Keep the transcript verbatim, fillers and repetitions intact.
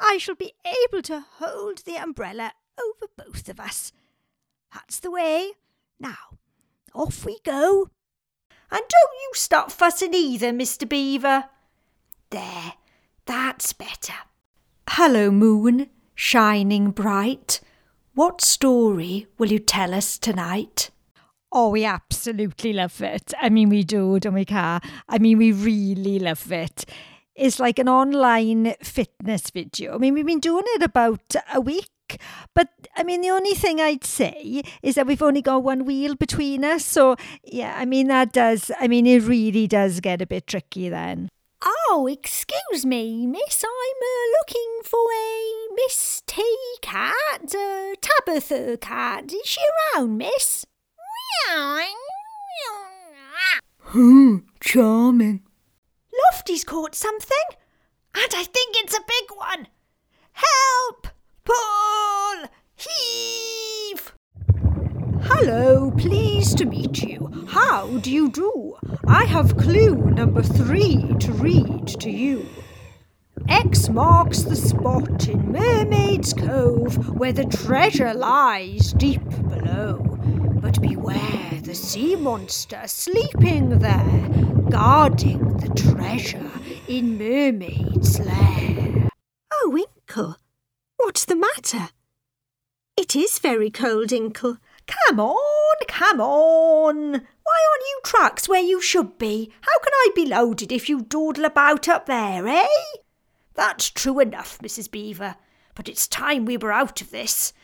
I shall be able to hold the umbrella over both of us. That's the way. Now, off we go. And don't you stop fussing either, Mister Beaver. There, that's better. Hello, moon, shining bright. What story will you tell us tonight? Oh, we absolutely love it. I mean, we do, don't we, Car? I mean, we really love it. It's like an online fitness video. I mean, we've been doing it about a week. But, I mean, the only thing I'd say is that we've only got one wheel between us. So, yeah, I mean, that does, I mean, it really does get a bit tricky then. Oh, excuse me, miss. I'm uh, looking for a Miss T Cat, uh, Tabitha Cat. Is she around, miss? Hmm, charming. Lofty's caught something, and I think it's a big one. Help! Pull! Heave! Hello, pleased to meet you. How do you do? I have clue number three to read to you. X marks the spot in Mermaid's Cove where the treasure lies deep below. But beware the sea monster sleeping there, guarding the treasure in Mermaid's lair. Oh, Inkle, what's the matter? It is very cold, Inkle. Come on, come on. Why aren't you trucks where you should be? How can I be loaded if you dawdle about up there, eh? That's true enough, Missus Beaver, but it's time we were out of this.